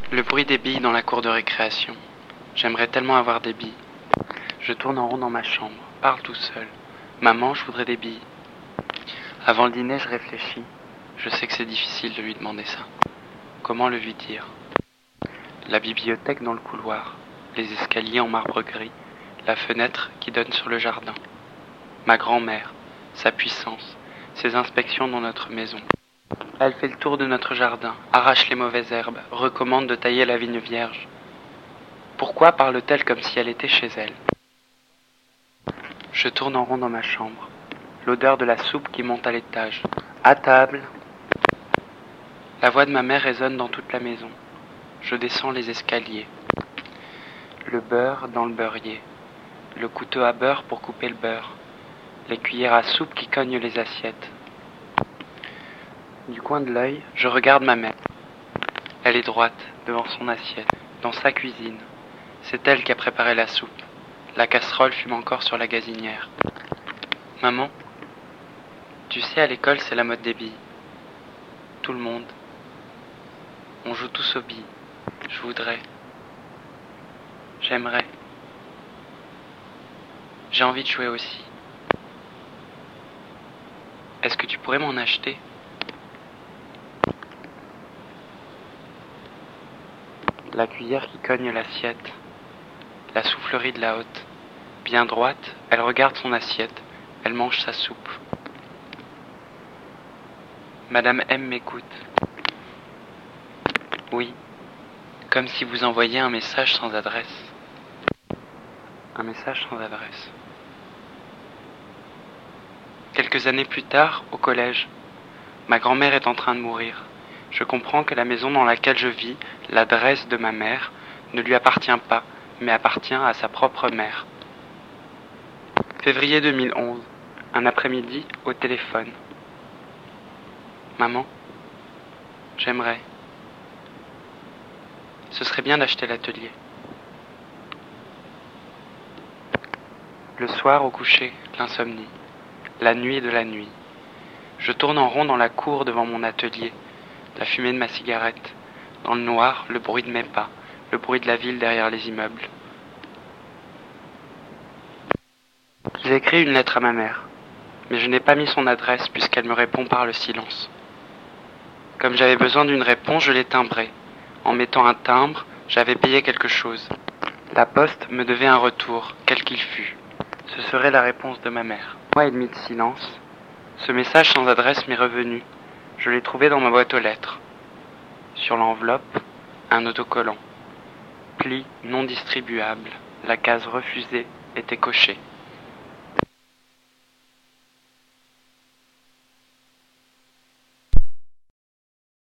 Le bruit des billes dans la cour de récréation. J'aimerais tellement avoir des billes. Je tourne en rond dans ma chambre, parle tout seul. Maman, je voudrais des billes. Avant le dîner, je réfléchis. Je sais que c'est difficile de lui demander ça. Comment le lui dire? La bibliothèque dans le couloir, les escaliers en marbre gris, la fenêtre qui donne sur le jardin. Ma grand-mère, sa puissance, ses inspections dans notre maison. Elle fait le tour de notre jardin, arrache les mauvaises herbes, recommande de tailler la vigne vierge. Pourquoi parle-t-elle comme si elle était chez elle? Je tourne en rond dans ma chambre. L'odeur de la soupe qui monte à l'étage. À table. La voix de ma mère résonne dans toute la maison. Je descends les escaliers. Le beurre dans le beurrier. Le couteau à beurre pour couper le beurre. Les cuillères à soupe qui cognent les assiettes. Du coin de l'œil, je regarde ma mère. Elle est droite, devant son assiette, dans sa cuisine. C'est elle qui a préparé la soupe. La casserole fume encore sur la gazinière. Maman, tu sais, à l'école, c'est la mode des billes. Tout le monde. On joue tous aux billes. Je voudrais. J'aimerais. J'ai envie de jouer aussi. Est-ce que tu pourrais m'en acheter? La cuillère qui cogne l'assiette. La soufflerie de la haute. Bien droite, elle regarde son assiette. Elle mange sa soupe. Madame M m'écoute. Oui, comme si vous envoyiez un message sans adresse. Un message sans adresse. Quelques années plus tard, au collège, ma grand-mère est en train de mourir. Je comprends que la maison dans laquelle je vis, l'adresse de ma mère, ne lui appartient pas, mais appartient à sa propre mère. Février 2011, un après-midi, au téléphone. Maman, j'aimerais. Ce serait bien d'acheter l'atelier. Le soir, au coucher, l'insomnie. La nuit de la nuit. Je tourne en rond dans la cour devant mon atelier. La fumée de ma cigarette. Dans le noir, le bruit de mes pas. Le bruit de la ville derrière les immeubles. J'ai écrit une lettre à ma mère. Mais je n'ai pas mis son adresse puisqu'elle me répond par le silence. Comme j'avais besoin d'une réponse, je l'ai timbrée. En mettant un timbre, j'avais payé quelque chose. La poste me devait un retour, quel qu'il fût. Ce serait la réponse de ma mère. Un mois et demi de silence. Ce message sans adresse m'est revenu. Je l'ai trouvé dans ma boîte aux lettres. Sur l'enveloppe, un autocollant. Pli non distribuable. La case refusée était cochée.